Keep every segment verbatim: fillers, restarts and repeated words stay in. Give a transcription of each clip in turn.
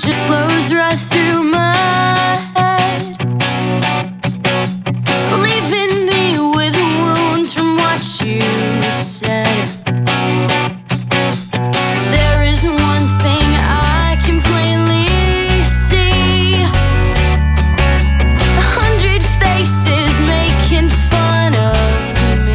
just flows right through my head, leaving me with wounds from what you said. There is one thing I can plainly see: a hundred faces making fun of me.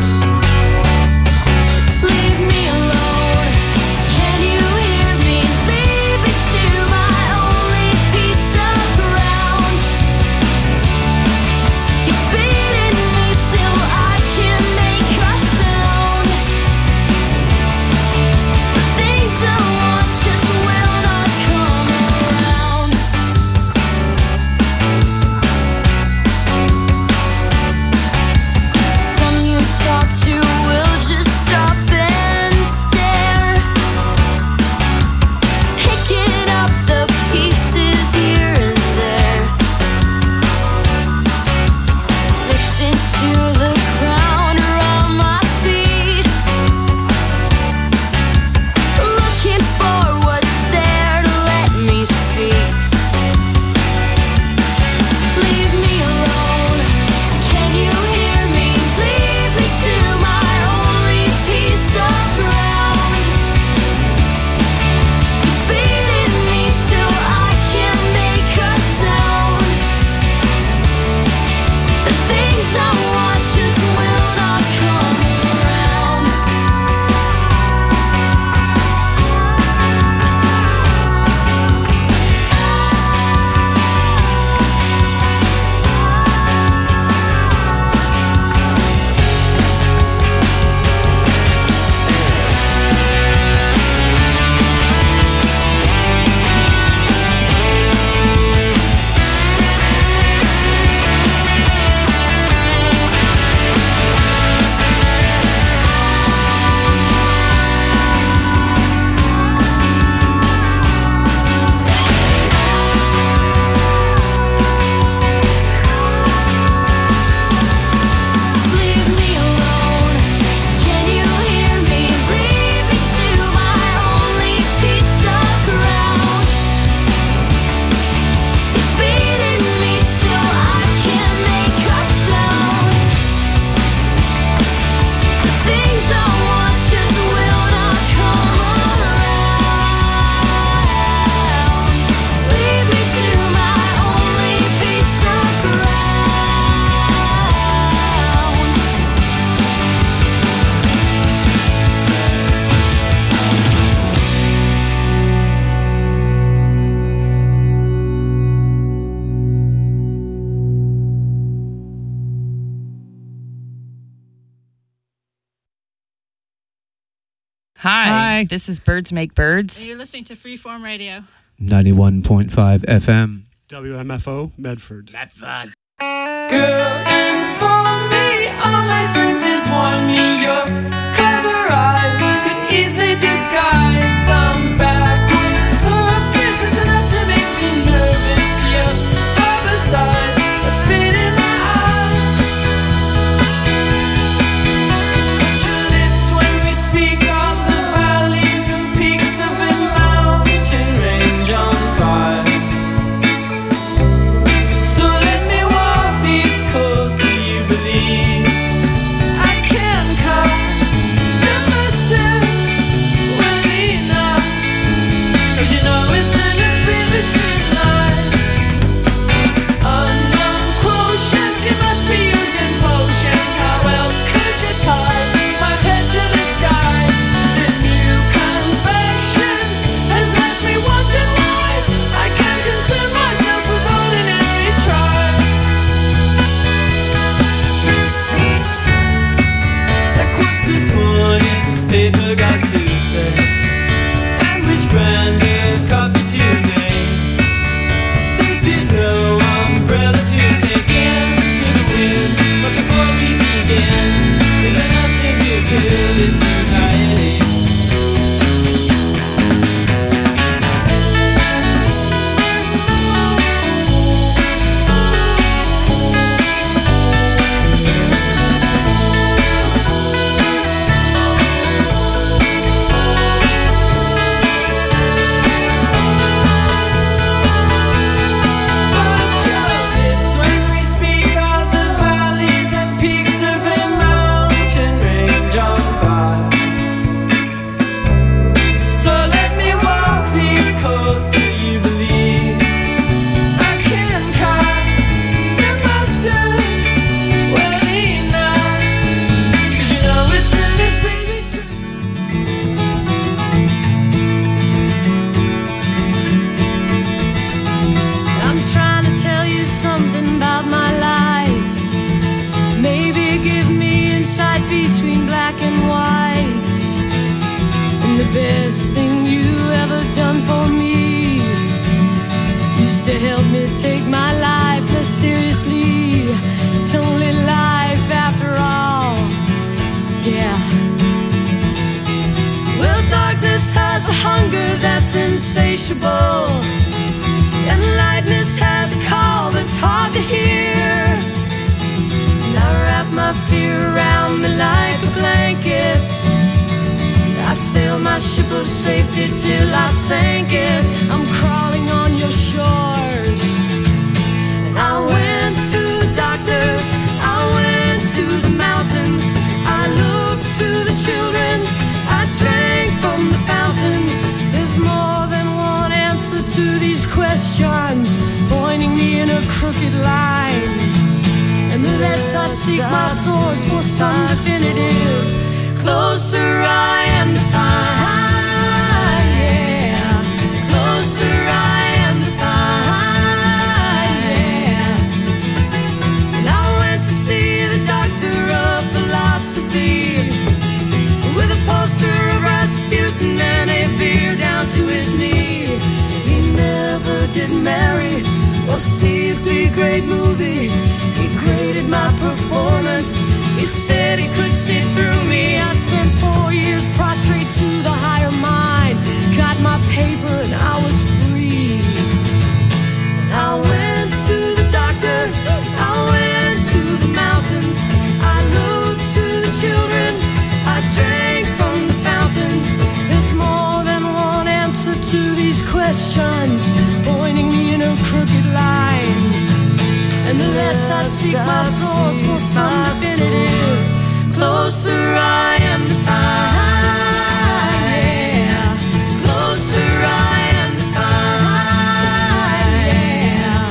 Leave me alone, can you hear me? Leave me to my only piece of ground. You're beating me till I can't make a sound. The things I want just will not come around. Some you talk to will just stop and stare, picking up the pieces here and there, mixing to the ground around my feet, looking for what's there to let me speak. Leave me alone, can you hear me? Leave me to my only piece of ground. You're beating me till I can't make a sound. The things I want just will not come around. Leave me alone, can you hear me? Leave me to my only piece of ground. You're beating me till I can't make a sound. The things I want just will not come around. Leave me to my only piece of ground. Hi, Hi. this is Birds Make Birds. And you're listening to Freeform Radio. ninety-one point five F M. W M F O, Medford. Medford. Girl, and for me, all my senses want me. Your clever eyes could easily disguise some backwards purpose. It's enough to make me nervous. Your oversized, a spit in my eye. Your lips when we speak on the valleys and peaks of a mountain range on fire. So let me walk these coasts. Do you believe I can cut used to help me take my life less seriously. It's only life after all, yeah. Well, darkness has a hunger that's insatiable, and lightness has a call that's hard to hear. And I wrap my fear around me like a blanket. I sailed my ship of safety till I sank it. I'm crawling on your shores. And I went to the doctor, I went to the mountains, I looked to the children, I drank from the fountains. There's more than one answer to these questions, pointing me in a crooked line. And the less I seek my source for some definitive, closer I am to find, yeah. Closer I am to find, yeah. And I went to see the doctor of philosophy, with a poster of Rasputin and a beer down to his knee. He never did marry or see a big great movie. He graded my performance, he said he could see through me. I spent four years prostrate to the higher mind, got my paper and I was free. And I went to the doctor, I went to the mountains, I looked to the children, I drank from the fountains. There's more than one answer to these questions, pointing me in a crooked line. And the less I seek my source for some definitive, closer I am to find, yeah. Closer I am to find, yeah.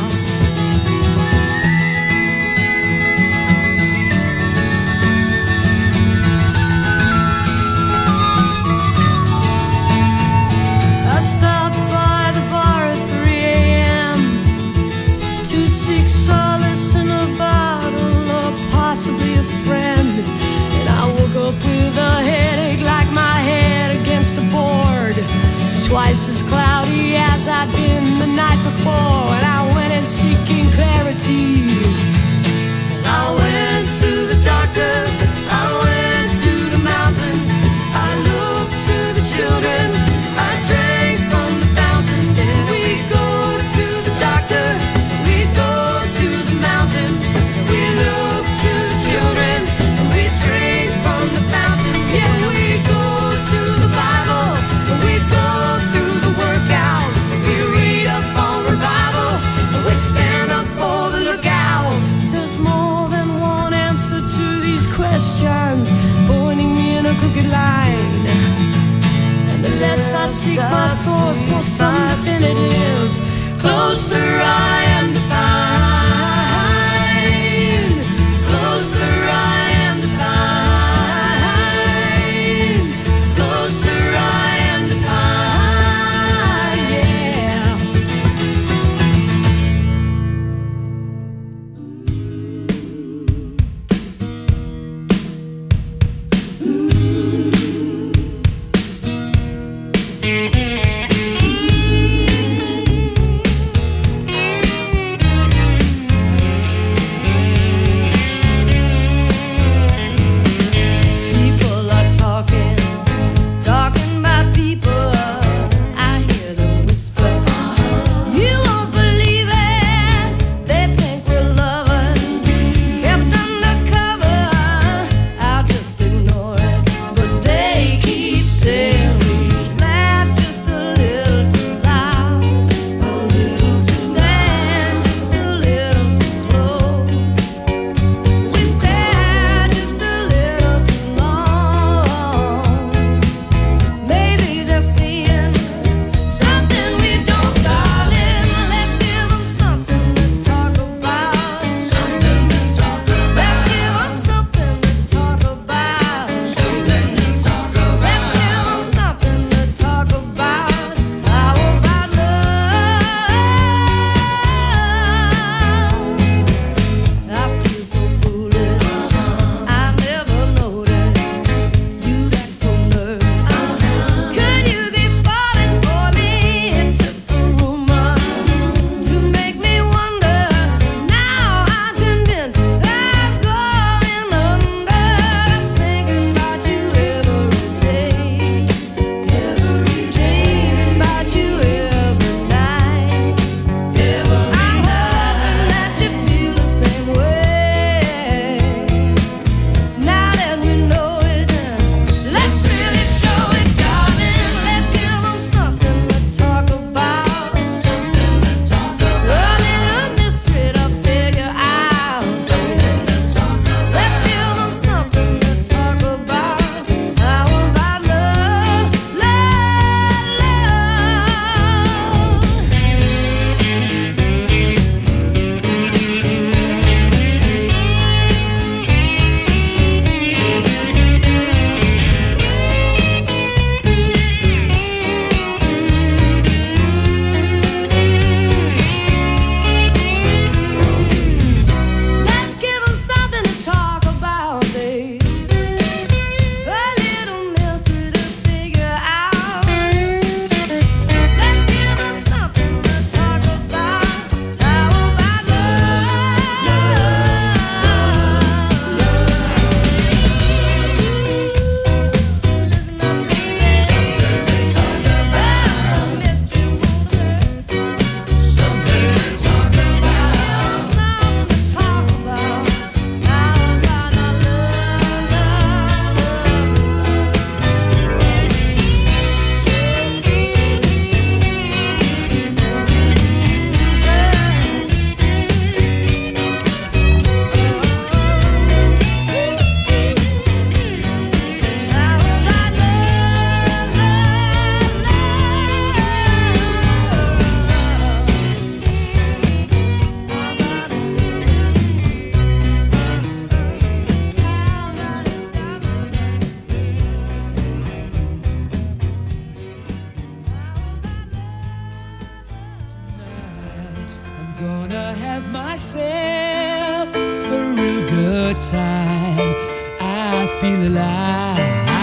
I stopped by the bar at three a.m. to seek solace in a bottle or possibly a friend. And I woke up with a headache like my head against a board, twice as cloudy as I'd been the night before. And I went in seeking clarity, and I went to the doctor, I went to the mountains, I looked to the children, I drank from the fountain. Then we go to the doctor, we go to the mountains, we look to the children, we drink from the fountain. Yeah, we go to the Bible, we go through the workout, we read up on revival, we stand up for the lookout. There's more than one answer to these questions, pointing me in a crooked line. And the less I seek my source for some definitive, closer I am to find, closer I am to find, closer I am to find, yeah. gonna have myself a real good time. I feel alive,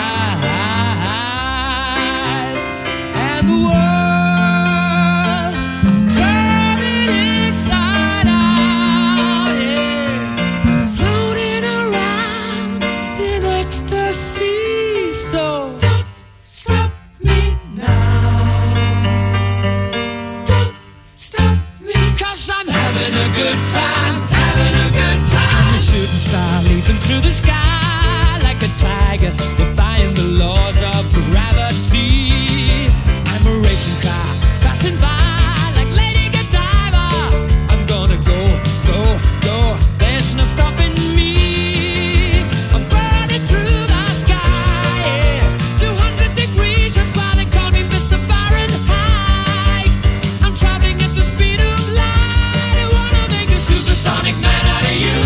and the world, I'm turning inside out, yeah. I'm floating around in ecstasy, so don't stop me now. Don't stop me, 'cause I'm having a good time, having a good time. I'm a shooting star leaping through the sky like a tiger, defying the laws of gravity. I'm a racing car passing by like Lady Godiva. I'm gonna go, go, go. There's no stopping me. I'm burning through the sky, yeah. two hundred degrees, that's why they call me Mister Fahrenheit. I'm traveling at the speed of light. I wanna make a supersonic man out of you.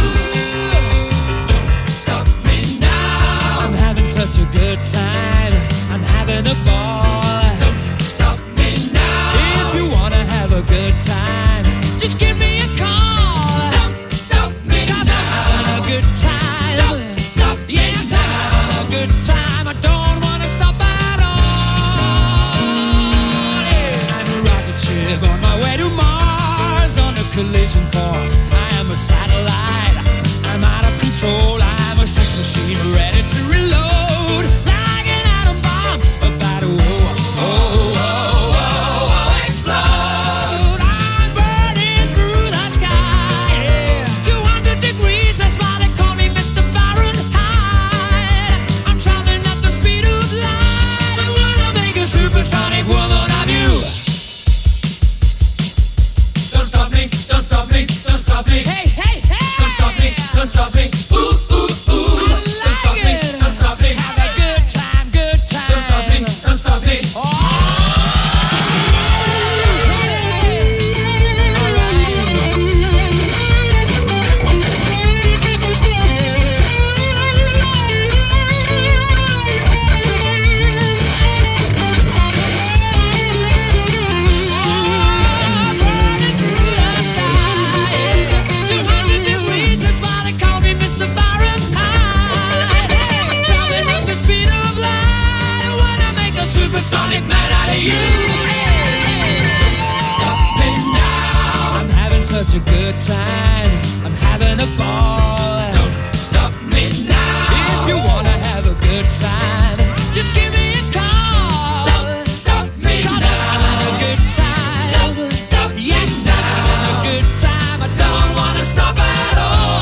Such a good time, I'm having a ball. Don't stop me now. If you wanna have a good time, just give me a call. Don't stop me 'cause now. I'm having a good time. Don't stop me yes, now. I'm having a good time. I don't wanna stop at all. Yeah. I'm a rocket ship on my way to Mars on a collision course. I am a satellite. I'm out of control. I'm a sex machine ready to reload. Supersonic woman of you. Don't stop me, don't stop me, don't stop me. Hey, hey, hey. Don't stop me, don't stop me. Ooh, ooh, ooh. Like don't stop it. me, don't stop me. Have a good time, good time. Don't stop me, don't stop me. Oh. Supersonic man out of you. Don't stop me now. I'm having such a good time. I'm having a ball. Don't stop me now. If you wanna have a good time, just give me a call. Don't stop me 'cause now. I'm having a good time. Don't stop me yes, now. I'm having a good time. I don't wanna stop at all.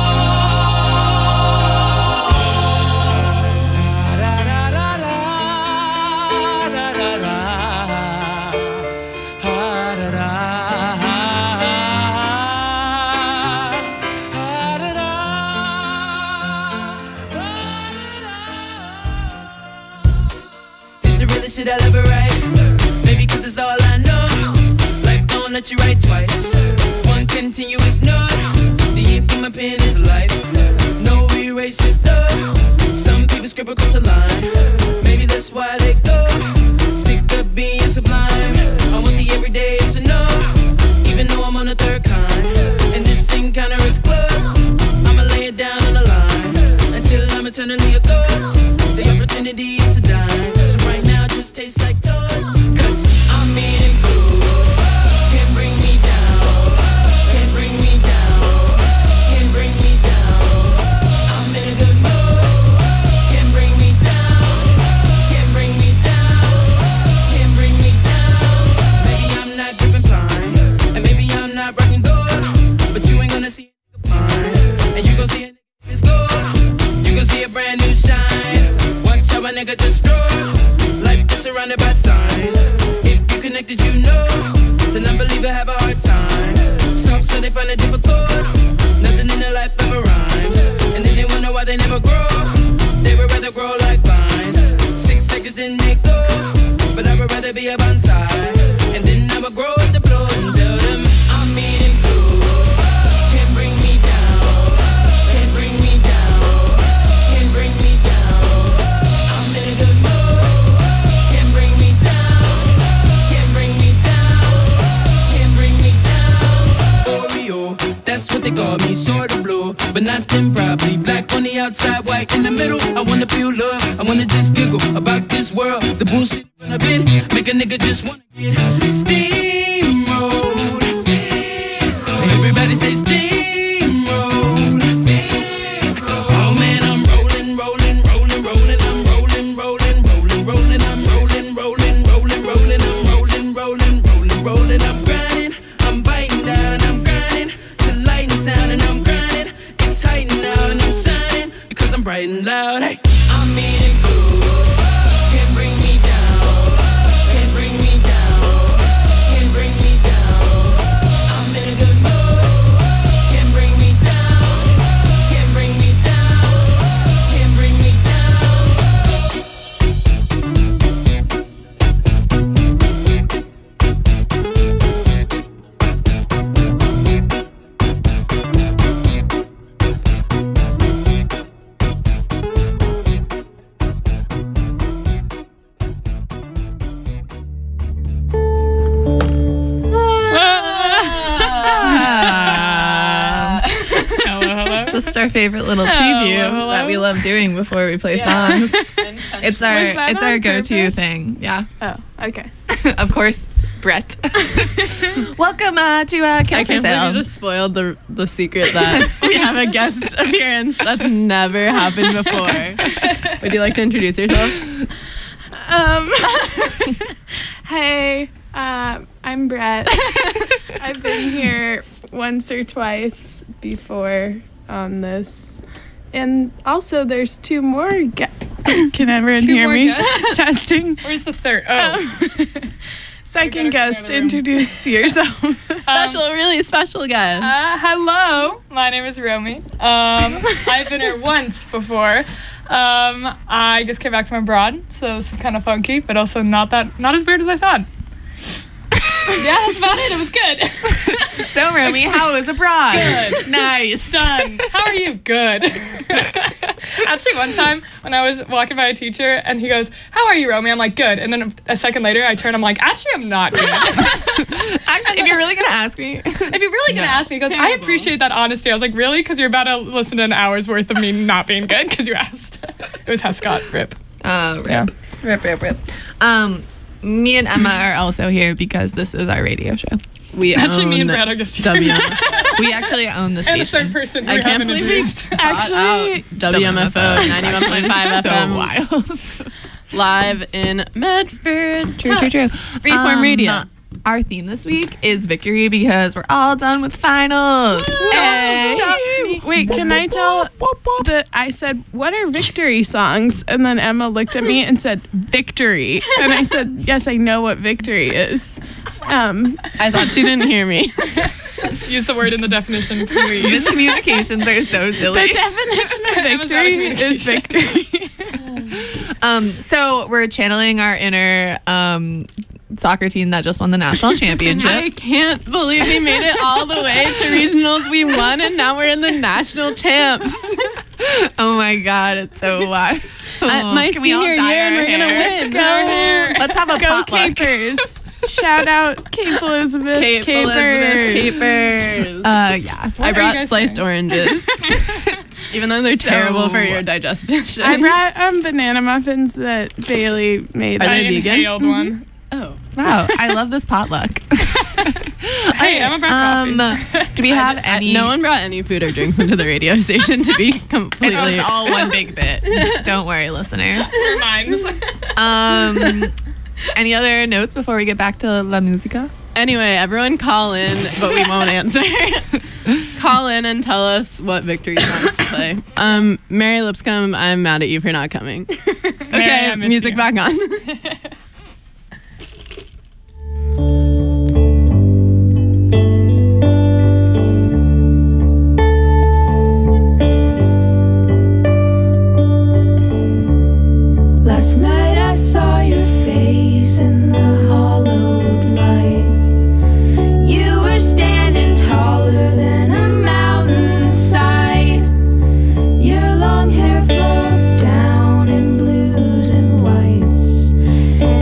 Shit I'll ever write. Maybe 'cause it's all I know. Life don't let you write twice. One continuous note. The ink in my pen is life. No erases though. Some people scribble across the line. Maybe that's why they go. Sick of being sublime. I want the everyday to know. Even though I'm on the third kind. And this encounter is close. I'ma lay it down on the line. Until I'm eternally a ghost. The opportunity is to die. So right now just tastes like toast. 'Cause I'm eating blue. Can't bring me down. Can't bring me down. Can't bring me down. I'm in a good mood. Can't bring me down. Can't bring me down. Can't bring me down. Maybe I'm not dripping fine. And maybe I'm not rocking gold. But you ain't gonna see a fine. And you gon' see a nigga it's gold. You gon' see a brand new shine. Watch how a nigga just stroll. Life is surrounded by signs. If you connected, you know. To not believe I have a hard time. Soft so they find it difficult. Nothing in their life ever rhymes. And then they wonder why they never grow. They would rather grow like vines. Six seconds then they go. But I would rather be a bonsai. And then I would grow at the floor and tell them I'm eating blue. Can't bring me down. Can't bring me down. Can't bring me down. I'm in a good mood. Can't bring me down. Can't bring me down. Can't bring me down. that's what they call me. Sort of blue, but not them probably. Black on the outside, white in the middle. I wanna feel love, I wanna just giggle about this world. The bullshit on a bit, make a nigga just wanna get steamrolled. Everybody say steamrolled. Oh man, I'm rolling, rolling, rolling, rolling. I'm rolling, rolling, rolling, rolling. I'm rolling, rolling, rolling, rolling. I'm rolling, rolling, rolling, rolling. I'm grinding, I'm biting down, I'm grinding to lighten sound, and I'm grinding. It's heightened now, and I'm shining because I'm bright and loud. Hey, I'm eating blue. Can't bring me down. Can't bring me down. Can't bring me down. I'm in a good mood. Can't bring me down. Can't bring me down. Can't bring me Just our favorite little Hello, preview hello. that we love doing before we play Yeah. songs. It's our Was that it's on our go-to purpose? thing. Yeah. Oh, okay. Of course, Brett. Welcome uh, to uh, I Kill for can't Sale. believe you just spoiled the the secret that we have a guest appearance that's never happened before. Would you like to introduce yourself? Um, hey, uh, I'm Brett. I've been here once or twice before on this. And also, there's two more. Ge- Can everyone Two hear more me? guests? Testing. Where's the third? Oh, Um, second We gotta guest, clear the room. introduce yourself. Special, really special guest. uh, hello. My name is Romy. Um, I've been here once before. Um, I just came back from abroad, so this is kind of funky, but also not that not as weird as I thought. Yeah, that's about it. It was good. So, Romy, how was abroad? Good. Nice. Done. How are you? Good. Actually, one time when I was walking by a teacher and he goes, "How are you, Romy?" I'm like, "Good." And then a, a second later, I turn. I'm like, "Actually, I'm not good." Actually, if you're really gonna ask me, If you're really gonna No. ask me, because I appreciate that honesty. I was like, really? Because you're about to listen to an hour's worth of me not being good because you asked. It was Hescott. Rip. uh, rip, Yeah. rip, rip, rip. Um, me and Emma are also here because this is our radio show. we Actually, own me and Brad are just here. W M F O. We actually own the And the station. third person I we can't haven't believe we introduced. Actually, W M F O ninety-one point five so F M wild. live in Medford. True, true, true. Freeform Um, Radio. Our theme this week is victory because we're all done with finals. Hey. Stop me. wait, can I tell that I said, what are victory songs? And then Emma looked at me and said, victory. And I said, yes, I know what victory is. Um, I thought she didn't hear me. Use the word in the definition, please. Miscommunications are so silly. the definition of Emma's out of victory is communication. victory. Um, so we're channeling our inner um, soccer team that just won the national championship. I can't believe we made it all the way to regionals. We won, and now we're in the national champs. Oh my god, it's so wild. Uh, my Can we all senior dye year, and our we're gonna hair? win. Go, Let's have a go potluck. Capers. Shout out Cape Elizabeth. Cape Elizabeth Capers. Uh, yeah. I are you brought guys sliced wearing? oranges, even though they're So- terrible for your digestion. I brought um, banana muffins that Bailey made. Are I they vegan? inhaled one. Oh, Wow, I love this potluck. Hey, Emma brought Um, coffee. do we have I- any? no one brought any food or drinks into the radio station to be It's completely. just all one big bit. Don't worry, listeners. Mine's. Um, any other notes before we get back to La Musica? Anyway, everyone call in, but we won't answer. Call in and tell us what victory songs to play. Um, Mary Lipscomb, I'm mad at you for not coming. Okay, I miss music you. back on. Last night I saw your face in the hollowed light. You were standing taller than a mountainside. Your long hair flowed down in blues and whites.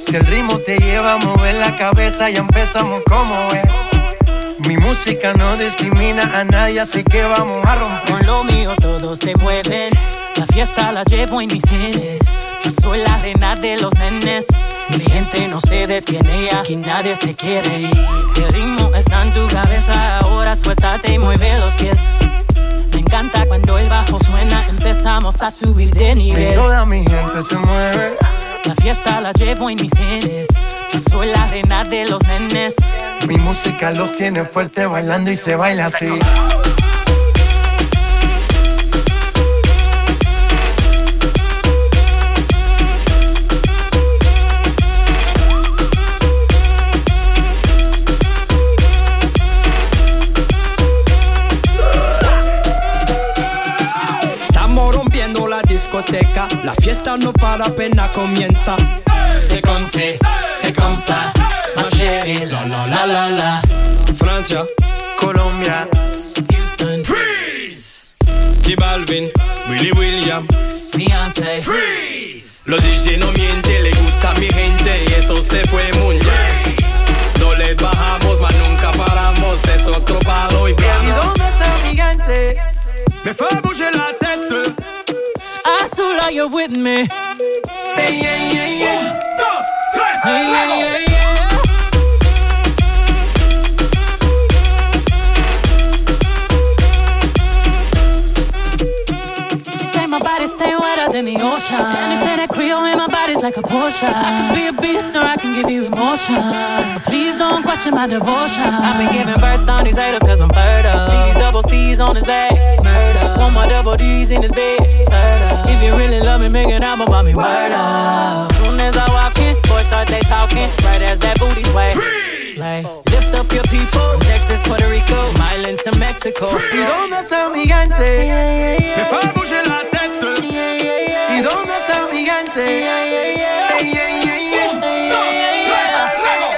Si el ritmo te lleva a mover la cabeza, ya empezamos como es. Mi música no discrimina a nadie, así que vamos a romper. Con lo mío todos se mueven, la fiesta la llevo en mis genes. Yo soy la reina de los nenes. Mi gente no se detiene, aquí nadie se quiere ir. Si el ritmo está en tu cabeza, ahora suéltate y mueve los pies. Me encanta cuando el bajo suena, empezamos a subir de nivel. Y toda mi gente se mueve. La fiesta la llevo en mis genes. Yo soy la reina de los nenes. Mi música los tiene fuerte bailando y se baila así. La fiesta no para, apenas comienza. C'est comme c'est, c'est comme ça, ma chérie, la la la la la. Francia, Colombia, Houston, Freeze. J Balvin, Willy William, Beyoncé, Freeze. Los D J no mienten, le gusta a mi gente y eso se fue muy bien. No les bajamos, mas nunca paramos, es otro palo y ¿Y dónde está mi gente? Me fue a bouger la tête. Azula, you're with me. Say yeah, yeah, yeah. Un, dos, tres, Yeah, yeah, luego. yeah, yeah. They say my body stay wetter than the ocean. And they say that Creole in my body's like a potion. I can be a beast or I can give you emotion. But please don't question my devotion. I've been giving birth on these haters cause I'm fertile. See these double C's on his back, murder. One more double D's in his bed, serta. If you really love me, make an album about me, word up. Soon as I walk in, boys start they talking. Right as that booty sway, slay. Lift up your people, from Texas, Puerto Rico, Islands to Mexico. ¿Y dónde está mi gente? Yeah, yeah, yeah. Me fue a bouger la tête. Yeah, yeah, yeah. ¿Y dónde está mi gente? Yeah, yeah, yeah. Say yeah, yeah, yeah. Un, dos, tres, luego.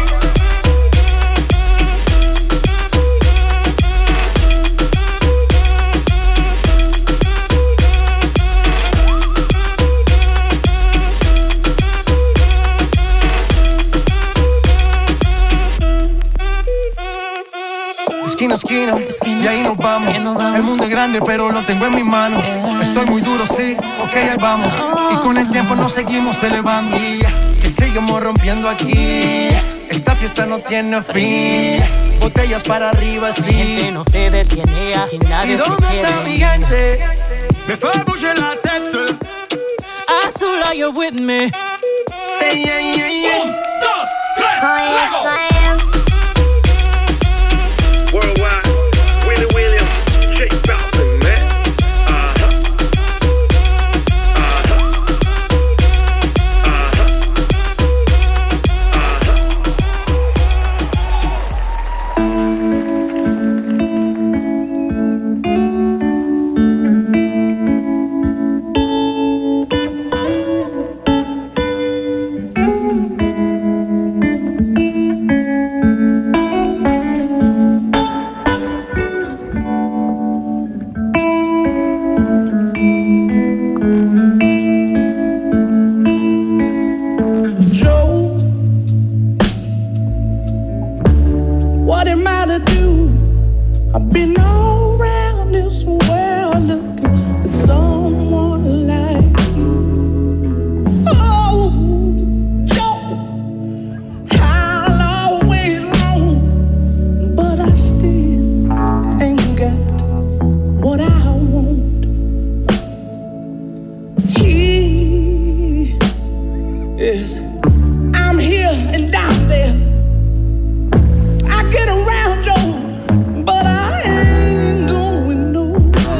Esquina a esquina, Esquina. y ahí nos vamos. Ahí nos vamos. El mundo es grande, pero lo tengo en mis manos. Estoy muy duro, sí, ok, ahí vamos. Y con el tiempo nos seguimos elevando. Y que seguimos rompiendo aquí. Esta fiesta no tiene fin. Botellas para arriba, Mi gente sí. no se detiene, aquí ¿Y nadie se dónde está mi quiere. gente? Me fue a bouger la tête. Azula, you're with me. Say yeah, yeah, yeah. Un, dos, tres, luego. Worldwide, Willie William, J Balvin, man. Uh-huh. Uh-huh. Joe, what am I to do? I've been all around this world looking for someone like you. Oh, Joe, I'll always roam, but I still ain't got what I want. He is. I'm here and down there. I get around, Joe, but I ain't going nowhere.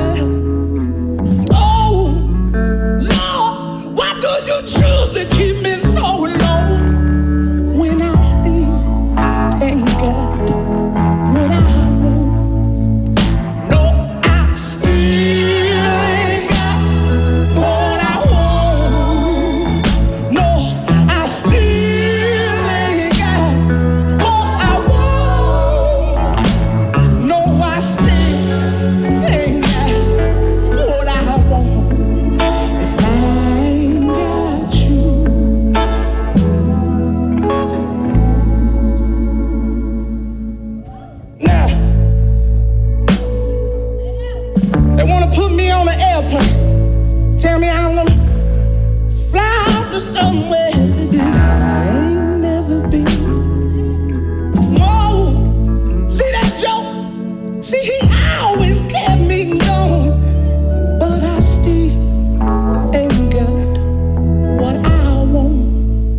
Tell me I'm gonna fly off to somewhere that I ain't never been. Whoa, see that joke? See, he always kept me going, but I still ain't got what I want.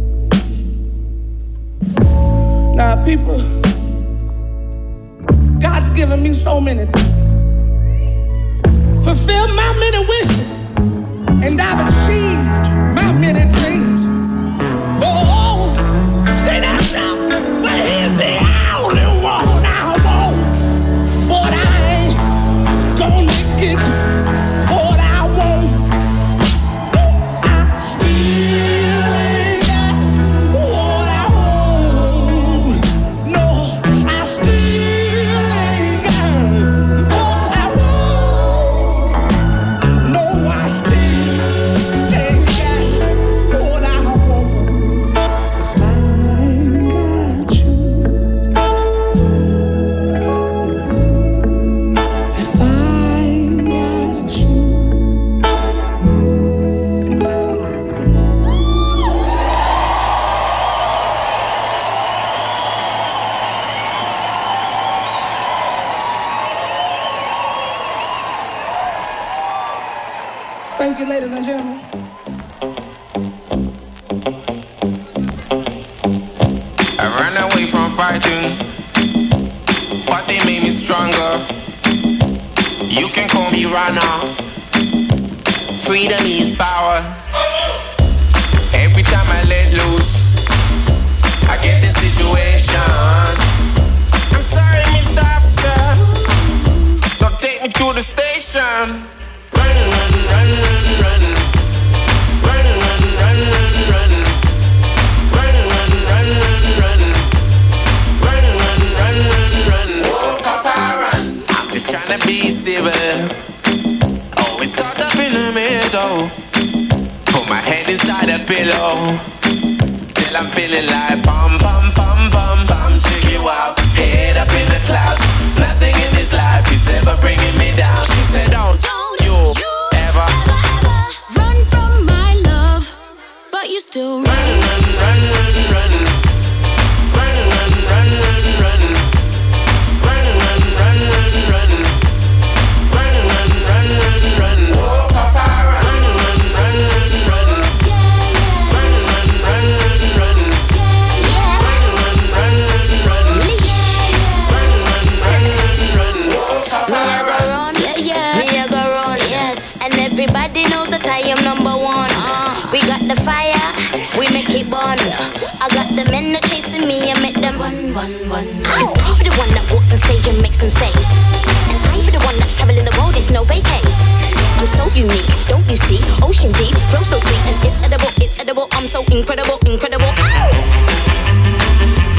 Now, people, God's given me so many things, fulfill my many wishes, and I've achieved my many dreams. Oh, say that now, but he's the only one I want. But I ain't gonna get what I want. No, I still ain't got what I want. No, I still ain't got what I want. No, I still ain't got what I want. If I ain't got you, if I ain't got you. Thank you, ladies and gentlemen. I ran away from fighting, but they made me stronger. You can call me runner. Freedom is power. Every time I let loose, I get in situations. I'm sorry, Mister Officer, don't take me to the station. Run, run, run, run, run. Run, run, run, run, run. Run, run, run, run, run. Run, run, run, run, run. Oh, Papa, run. I'm just trying to be civil. Always caught up in the middle. Put my head inside a pillow till I'm feeling like bum, bum, bum, bum, bum. Check you out, head up in the clouds. Nothing in this life is ever bringing me down. She said, don't, you, ever Run from my love, but you still run. run, run, run, run. Run, run, run, run, run. Run, run, run, run, run. Run, run, run, run, run. Oh, Papa, run, run, run, run, run. Run, run, run, run, run. Run, run, run, run, run. Run, run, run, run, run. Oh, Papa, Me a go run, yeah, yeah. Me a go run, yes. And everybody knows that I am number one. Uh, we got the fire, we make it burn. I got the men that chasing me and make them run, run, run. Cause I be the one that walks on stage and makes them say. And I be the one that's traveling the world, it's no vacay. I'm so unique, don't you see? Ocean deep, flow so sweet, and it's edible, it's edible. I'm so incredible, incredible. Ow!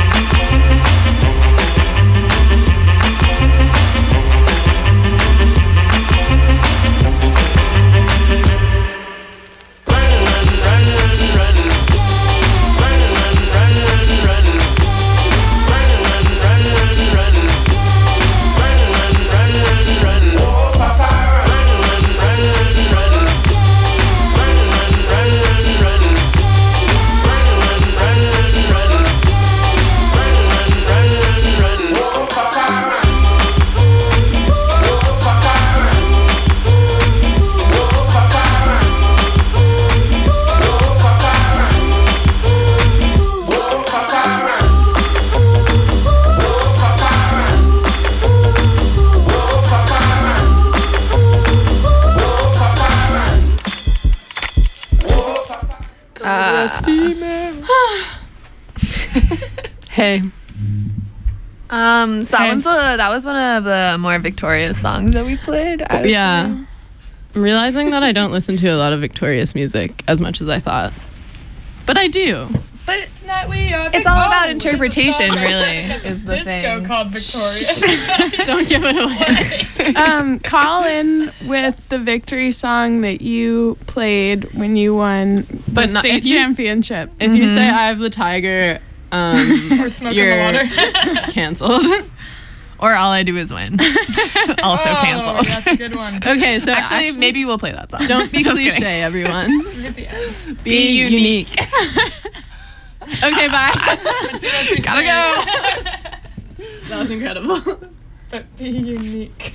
Hey. Um, so that Hey. one's a, that was one of the more victorious songs that we played. I would Yeah. say. I'm realizing that I don't listen to a lot of Victorious music as much as I thought. But I do. But Tonight we are it's all about Victorious. interpretation, It's a song really, that's is the disco thing. called Victoria. Don't give it away. um, call in with the victory song that you played when you won the But not- state if you s- championship. If you say I have the tiger, um, Or Smoke in the you're Water. canceled. Or All I Do Is Win. Also Oh, canceled. that's a good one. Okay, so actually, actually- maybe we'll play that song. Don't be Just cliche, kidding. everyone. Look at the end. Be, unique. Okay, bye. Gotta go. That was incredible. But be unique.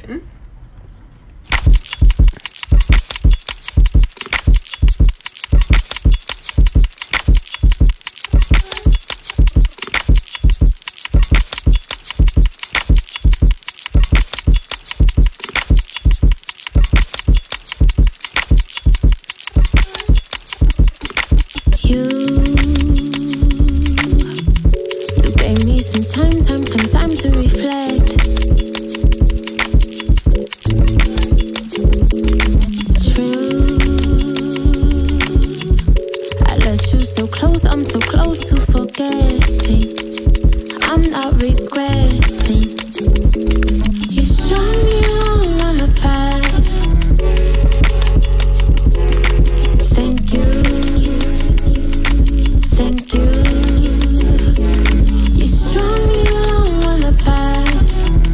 You, you gave me some time, time, time, time to reflect. True, I let you so close, I'm so close to forgetting. I'm not regretting. You strung me along on the path. Thank you. Thank you. You strung me along on the path.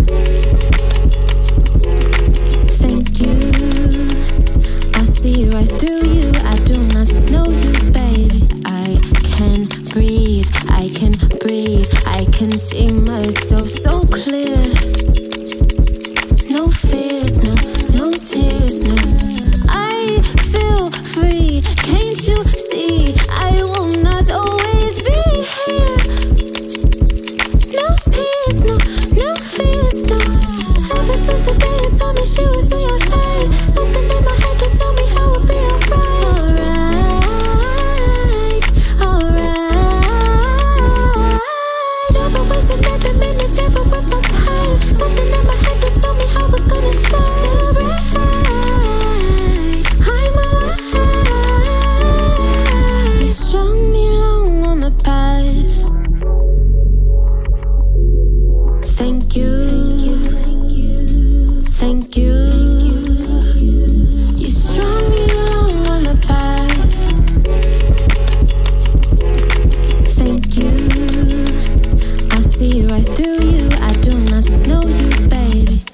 Thank you. I see right through you. I do not know you, baby. I can breathe. I can breathe. I can see myself so clear. No fears, no, no tears, no. I feel free. Can't you see? I will not always be here. No tears, no, no fears, no. Ever since the day you told me she was in your life, something in my head that told me I would be alright. Alright, alright. Never wasted another minute, never with my time. Something in my head that told me I was gonna shine. So bright, I'm alive. You strung me along on the path. Thank you. Thank you. You strung me along on the path. Thank you. I see right through you. I do not know you, baby.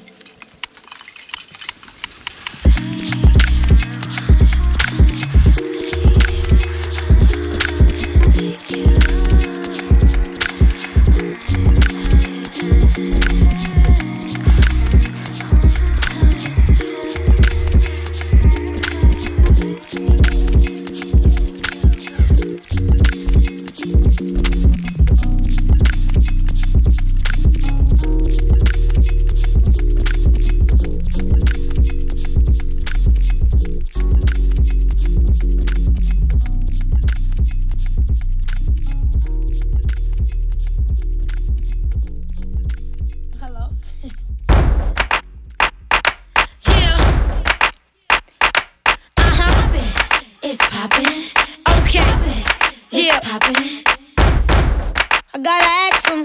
It's poppin'. Okay. Yeah. Poppin'. I gotta ask him.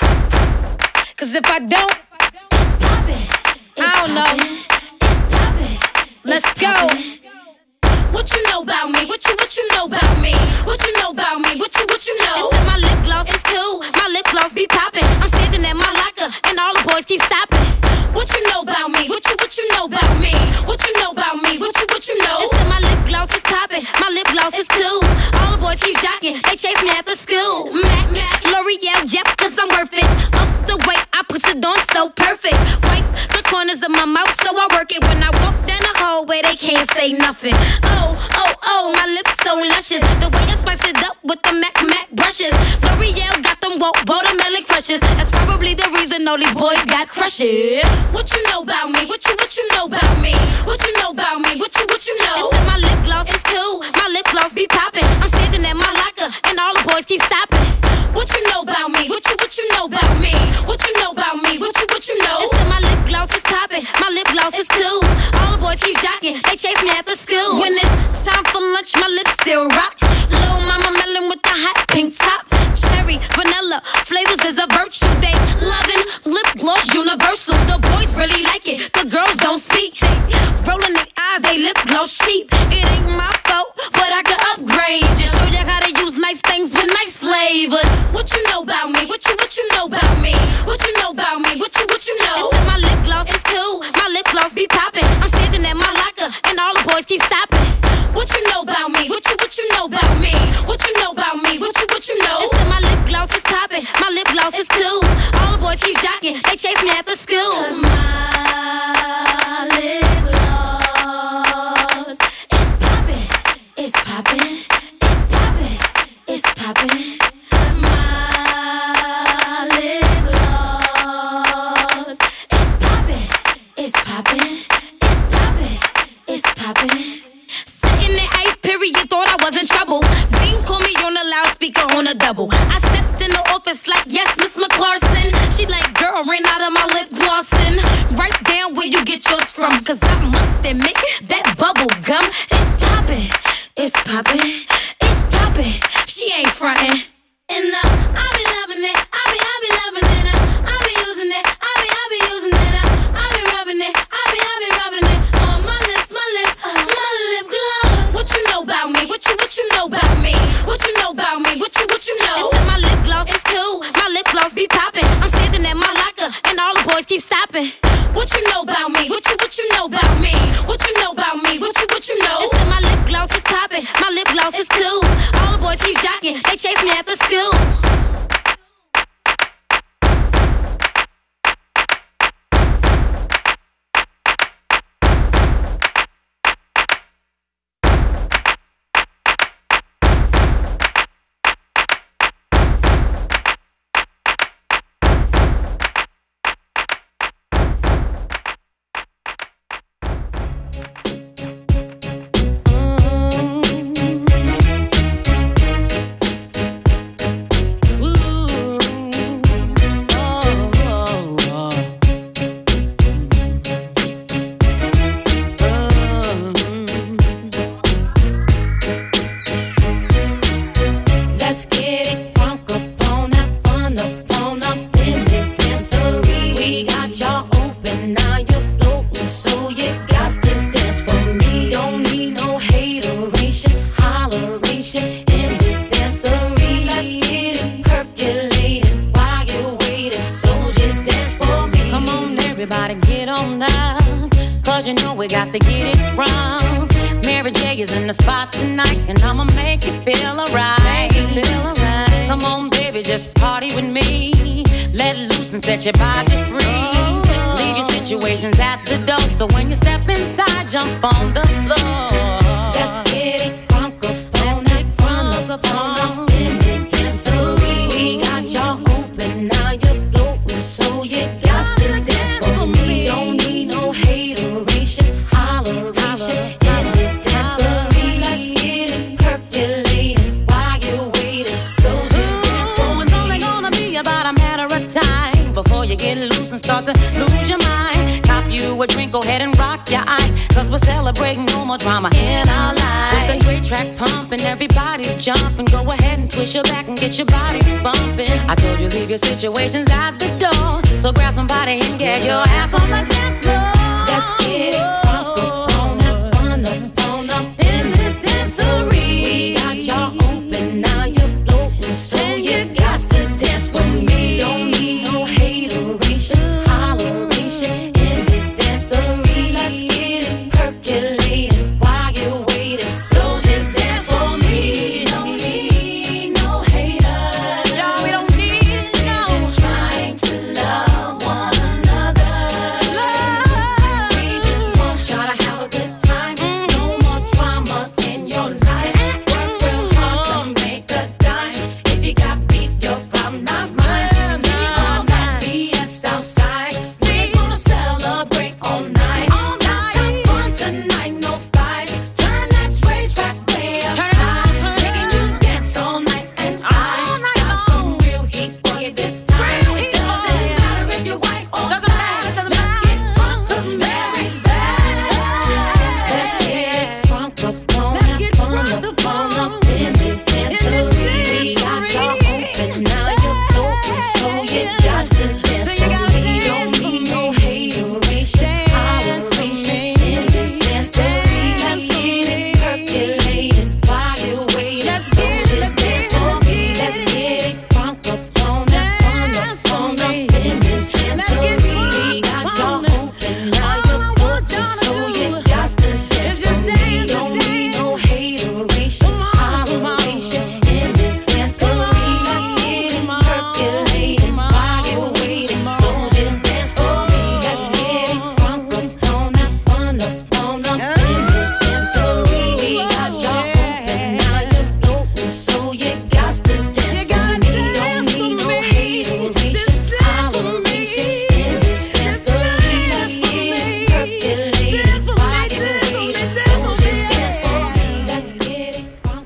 Cause if I don't, it's poppin'. I don't know. It's poppin'. Let's go. What you know about me? What you, what you know about me? What you know about me? What you, what you know? They said my lip gloss is cool. My lip gloss be poppin'. I'm standing at my locker and all the boys keep stopping. What you know about me? What you, what you know about me? What you know about me? What you, what you know? They said my lip gloss is poppin'. My lip gloss is cool. All the boys keep jocking. They chase me after school. Mac, Mac, L'Oreal, yep, cause I'm worth it. Up the way I put it on so perfect. Wipe the corners of my mouth so I work it. When I walk down the hallway, they can't say nothing. Oh, oh, oh, my lips so luscious. The way I spice it up with the Mac, Mac brushes. L'Oreal got them woke watermelon crushes. That's probably the reason all these boys got crushes. What you know about me? What you, what you know about me? What you know about me? What you, what you know? They said my lip gloss is cool. My lip gloss be poppin'. I'm standing at my locker and all the boys keep stopping. What you know about me? What you, what you know about me? What you know about me? What you, what you know? They said my lip gloss is poppin'. My lip gloss is cool. All the boys keep jocking. They chase me after school. When it's time for lunch, my lips still rock. Little mama melon with the hot pink top. Cherry, vanilla, flavors is a virtue. They loving lip gloss universal. The boys really like it. The girls don't speak. They rolling their eyes. They lip gloss cheap. It ain't my fault, but I could upgrade. Just show you how to use nice things with nice flavors. What you know about me? What you, what you know about me? What you know about me? What you, what you know? flowers from. Cause I must admit, that bubble gum is poppin', it's poppin', it's poppin'. She ain't frontin'. And uh, I be loving it, I be, I be loving it, uh, I be using it, I be, I be using it, uh, I be rubbing it, I be, I be rubbing it on my lips, my lips, uh, my lip gloss. What you know about me? What you, what you know about me? What you know about me? What you, what you know? They said my lip gloss is cool, my lip gloss be popping. I'm standing at my locker, and all the boys keep stopping. What you know about me? What you, what you know about me? What you know about me? What you, what you know? They said my lip gloss is popping, my lip gloss is cool. All the boys keep jocking, they chase me after school. Set your body free. Leave your situations at the door. So when you step inside, jump on the floor. Let's get it crunk up on that front up on in this dancery. We got y'all open, now you're floating, so you got to dance for me. Don't need no hateration, holleration in this dancery. Let's get it percolating while you're waiting. So just dance for me. It's only gonna be about a matter of time before you get loose and start to lose your mind. Cop you a drink, go ahead and rock your eyes, cause we're celebrating no more drama in our lives. With a great track pumping, everybody's jumping. Go ahead and twist your back and get your body bumping. I told you leave your situations at the door, so grab somebody and get your ass on the dance floor. Let's get it crunk up on that fun up on up in this dancery. We got y'all open, now you're floating, so you got to dance for me. Don't need no hateration, holleration in this dancery. Let's get it percolating while you're waiting. So just dance for me. Don't need no haters. Y'all, we don't need it, no. We're just trying to love one another. Love. We just want y'all to have a good time. No more drama in your life. Work real hard to make a dime. If you got beef, your problem, not mine. Leave all that B S outside. We gonna celebrate all night. Let's have fun tonight, no fights. Turn that rage back way up high. Making you dance all night, and I got some real heat for you this time. It doesn't matter if you're white or black. Let's get drunk 'cause Mary's back. Let's get drunk up on that fun up on up in this dancery. We got y'all open, now you're floating, so you got to dance for me. Don't need no hateration, holleration in this dancery. Let's get it percolating while you're waiting. So just dance for me. Let's get it crunk up on that fun up on up in this dancery. We got y'all open, now you're floating, so you got to dance for me. Don't need no hateration, holleration in this dancery. Let's get it percolating while you're waiting. So just dance for me. Let's get it crunk up on that fun up on up in this dancery. We got y'all open, now you're floating, so you got to dance for me. Don't need no hateration, holleration in this dancery. Let's get it percolating while you're waiting. So just dance for me. Let's get it crunk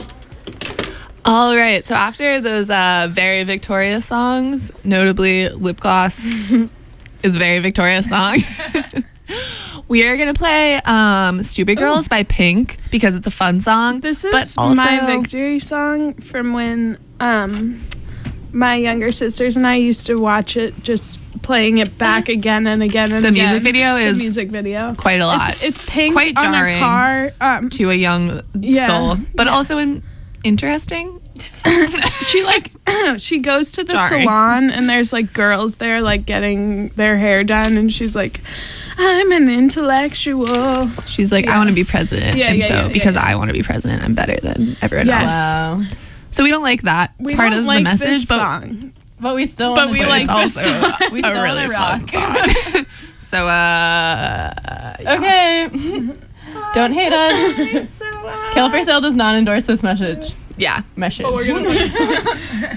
up. All right. So after those uh, very victorious songs, notably Lip Gloss is a very victorious song. We are gonna play um, "Stupid Girls" by Pink because it's a fun song. This is but also, my victory song from when um, my younger sisters and I used to watch it, just playing it back again and again and The again. music video the is music video quite a lot. It's, it's Pink Quite on jarring a car um, to a young yeah. soul, but also in, interesting. She like she goes to the Jarring. salon and there's like girls there like getting their hair done and she's like, I'm an intellectual. She's like, Yeah. I want to be president, Yeah, and yeah, so yeah, yeah, because yeah. I want to be president, I'm better than everyone Yes. else. Wow. So we don't like that We part don't of like the message, this but song. But we still But wanna we do like it. it's this also song. We a still really wanna fun rock. song. So, uh, yeah. Okay. Don't hate us. Kill for Sale does not endorse this message. Yeah. Message. But we're gonna play this song.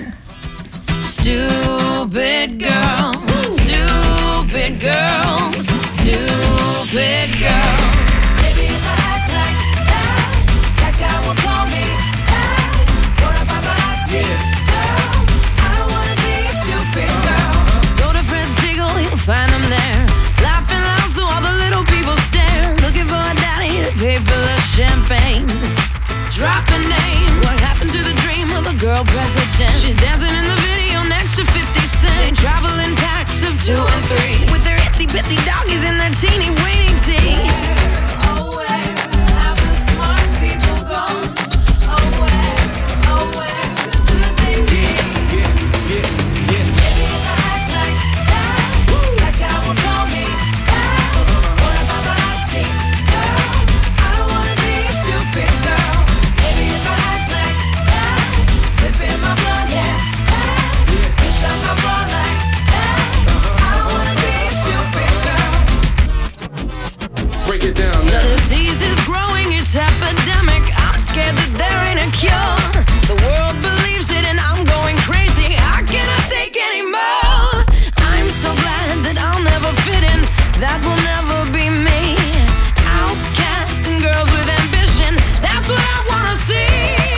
Stupid girl, stupid girls, stupid girls. Maybe if I act like that, that guy will call me that. Wanna buy my taxi? Girl, I don't wanna be a stupid girl. Go to Fred Siegel, you'll find them there. Laughing loud so all the little people stare. Looking for a daddy to pay for the champagne. Drop a name. What happened to the dream of a girl president? She's dancing in the video next to fifty cent. They travel in packs of two and three with their itsy bitsy doggies and their teeny weeny teeth. Oh, where have the smart people gone? Oh, where, oh, where could they be? Maybe if I act like that, that guy will call me that. What about my hot seat? Girl, I don't wanna be a stupid girl. Maybe if I act like that, flipping my blood, yeah, that. Push up my bra like that. I don't wanna be a stupid girl. Break it down The now. disease is growing, it's epidemic. I'm scared that there ain't a cure. The world believes it and I'm going crazy. I cannot take anymore. I'm so glad that I'll never fit in. That will never be me. Outcast and girls with ambition. That's what I wanna see.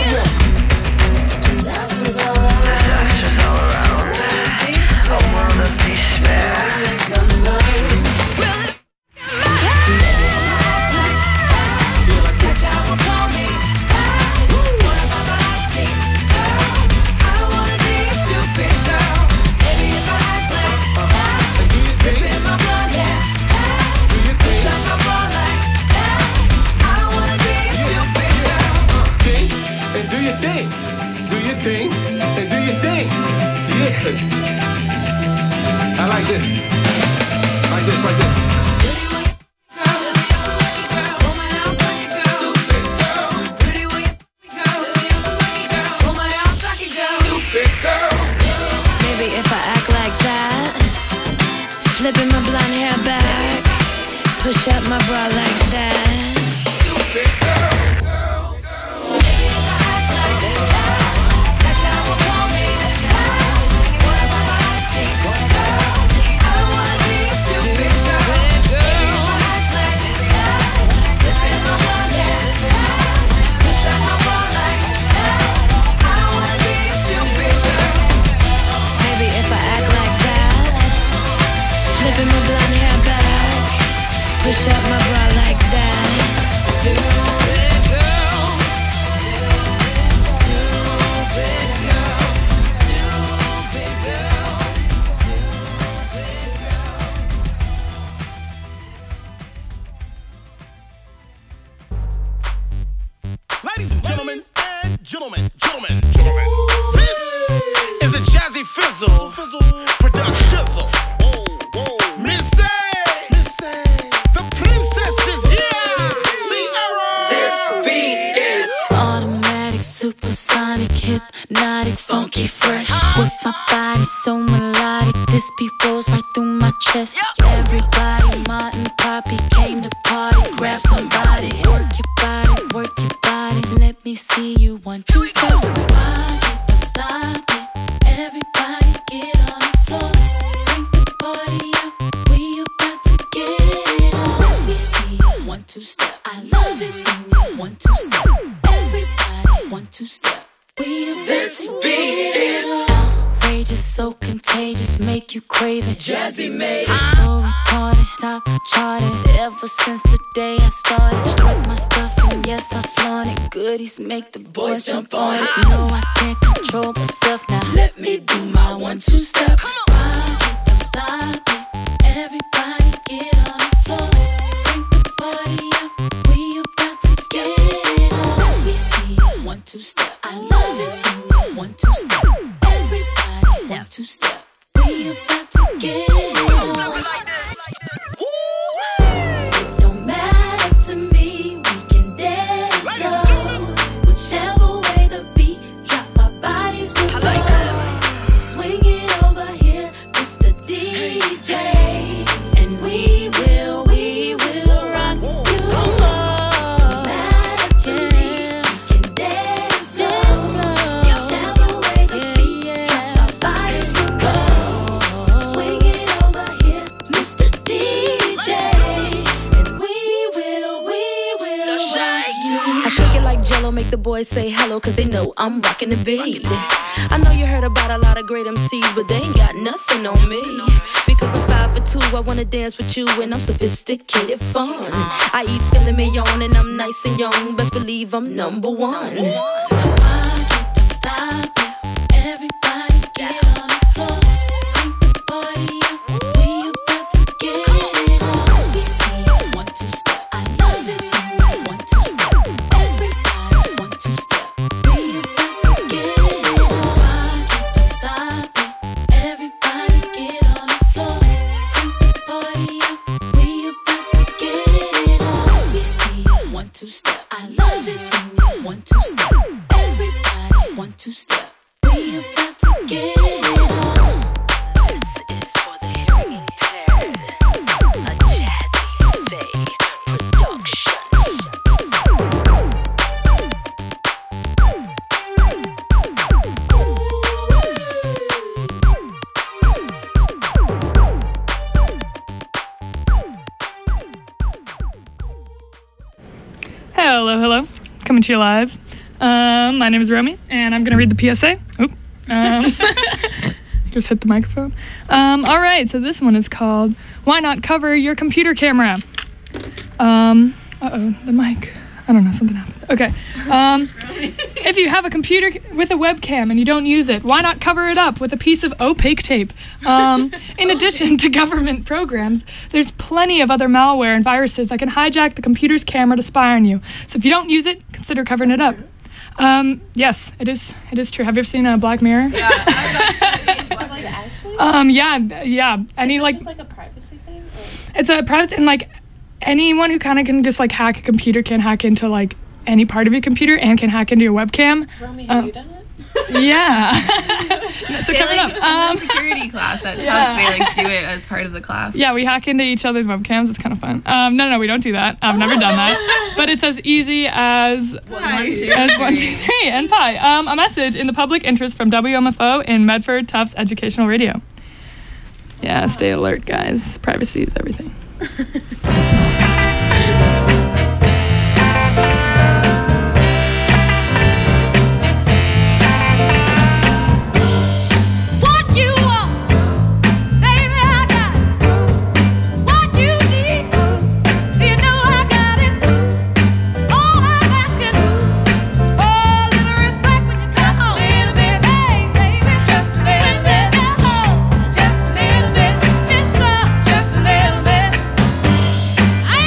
Disasters all around. Disasters all around. I wanna be spared. Only concern. Will it Think and do your thing. Do your thing and do your thing. Yeah. I like this. Like this, like this. Maybe if I act like that, flipping my blonde hair back, push up my bra like that. Maybe if I act like that, flipping my blonde hair back, push up my bra like that. Stupid girl, stupid girl, stupid girl, Ladies and gentlemen, and gentlemen, gentlemen, gentlemen, this is a Jazzy Fizzle, production shizzle. Missy, the princess is here. Sierra, this beat is Automatic, supersonic, hypnotic, funky, fresh. With my body so melodic, this beat rolls right through my chest. Everybody, Martin, Poppy came to party. Grab somebody, work your body, work your body. Let me see you one, two, step. Rock it, don't stop it. Everybody get on the floor. Bring the party up, we about to get it on. Let me see you one, two, step. I love it when you one, two, step. Everybody, one, two, step. We about This to beat get it is on. Outrageous, so contagious, make you crave it. Jazzy made it. I'm so retarded. top charted. Ever since the day I started, strip my stuff and yes I flaunt it. Goodies make the boys jump on it. No, I can't control myself now. Let me do my one-two step. Rock it, don't stop it. Everybody get on the floor. Bring the party up. We about to get it on. Let me see it. One-two step. I love it when you one-two step. Everybody one-two step. We about to get it on. It don't matter to me. We can dance slow. Whichever way the beat drop, our bodies will slow. So swing it over here, Mister D J, and we will, we will rock you. No matter to me, we can dance slow. Whichever way the beat drop, our bodies will go. So swing it over here, Mister D J, and we will, we will rock you. I shake it like Jello, make the boys say hello, cause they know I'm rocking the beat. I know you heard about a lot of great M Cs, but they ain't got nothing on me. Because I'm five for two, I wanna dance with you, and I'm sophisticated fun. I eat filet mignon, and I'm nice and young. Best believe I'm number one. Don't stop it. Everybody get on the floor. Crank the party up. We about to get it on. We see it. One-two step. I love it when you one-two step. Everybody one-two step. We about to get it on. Don't stop it. Everybody get on the floor. Crank the party up. We about to get it on. We see it. One-two step. I love it when you one-two step. Everybody one-two step. We about to get it on. This is for the hearing impaired. A Jazzy Faye production. Hello, hello. Coming to you live. Um, my name is Romy, and I'm going to read the P S A. Oop. Um, just hit the microphone. Um, all right, so this one is called Why Not Cover Your Computer Camera? Um, uh-oh, the mic. I don't know, something happened. Okay. Um, if you have a computer with a webcam and you don't use it, why not cover it up with a piece of opaque tape? Um, in addition to government programs, there's plenty of other malware and viruses that can hijack the computer's camera to spy on you. So if you don't use it, consider covering it up. Um, yes, it is. It is true. Have you ever seen a Black Mirror? Yeah. Like actually? Um, yeah, yeah. Any Is it like, just like a privacy thing? Or? it's a private and like anyone who kind of can just like hack a computer can hack into like any part of your computer and can hack into your webcam. Romy, have Um, you done it? Yeah. So They, cover it like, up. Um, in the security class at Tufts, yeah. they like do it as part of the class. Yeah, we hack into each other's webcams. It's kind of fun. Um, no, no, we don't do that. I've never done that. But it's as easy as One, two, as one, three. two, three, and pi. Um, a message in the public interest from W M F O in Medford Tufts Educational Radio. Yeah, stay alert, guys. Privacy is everything. What you want, baby, I got it. What you need, do you know I got it? All I'm asking is for a little respect when you come home. Just a little bit, hey, baby, just a little bit. Oh, just a little bit, mister, just a little bit. I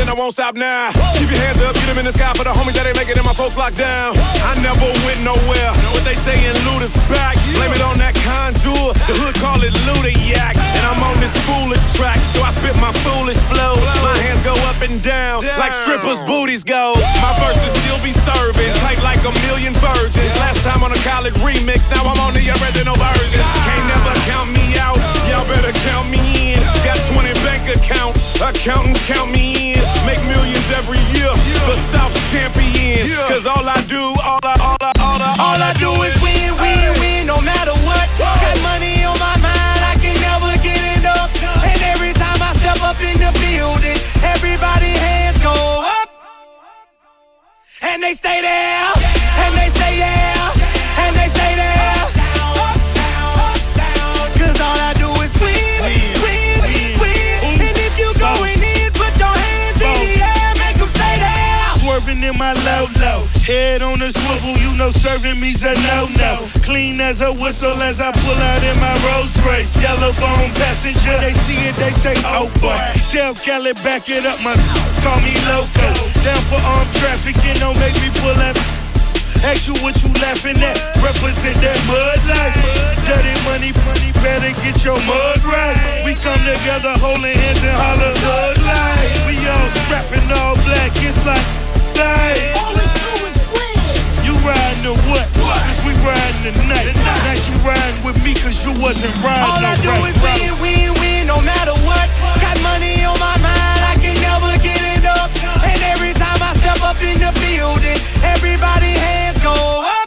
and I won't stop now. Keep your hands up, get them in the sky for the homies that ain't making it, my folks locked down. I never went nowhere, what they saying Luda's back. Blame it on that contour, the hood call it Luda Yak. And I'm on this foolish track, so I spit my foolish flow. My hands go up and down, like strippers' booties go. My verses still be serving, tight like a million virgins. Last time on a college remix, now I'm on the original version. Can't never count me out, y'all better count me in. Got twenty bank accounts, accountants count me in. Make millions every year, but South's champion. Cause all I do, all I, all I, all I, all I do is win, win, win, no matter what. Got money on my mind, I can never get it up. And every time I step up in the building, everybody hands go up. And they stay there, and they say yeah, and they stay there. Up, down, up, down. Cause all I do is win, win, win, win. And if you going in, put your hands in the air, make them stay there. Swerving in my low low, head on the swivel, you know serving me's a no-no. Clean as a whistle as I pull out in my Rolls Royce. Yellow bone passenger, they see it, they say, oh boy. Tell Kelly, back it up, my call me loco. Down for armed trafficking, don't make me pull that. Ask you what you laughing at, represent that mud life. Dirty money, money, better get your mud right. We come together holding hands and holler hood life. We all strapping all black, it's like life. All we do is win. You riding the what? Cause we riding the night. Now she riding with me cause you wasn't riding. All I do is win, win, win, no matter what. Got money on my mind, I can never get it up. And every time I step up in the building, everybody hands go up.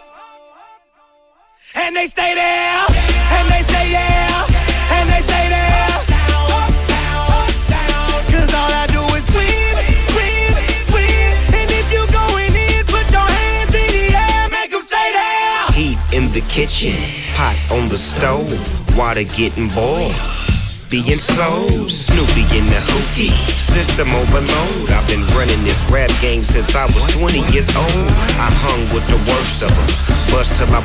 And they stay there, and they say yeah, and they stay there. Up, down, up, down. Cause all I do is win, win, win. And if you going in, put your hands in the air, make them stay there. Heat in the kitchen, pot on the stove, water getting boiled. Being sold, Snoopy in the hookie, system overload. I've been running this rap game since I was twenty years old. I hung with the worst of them, bust till I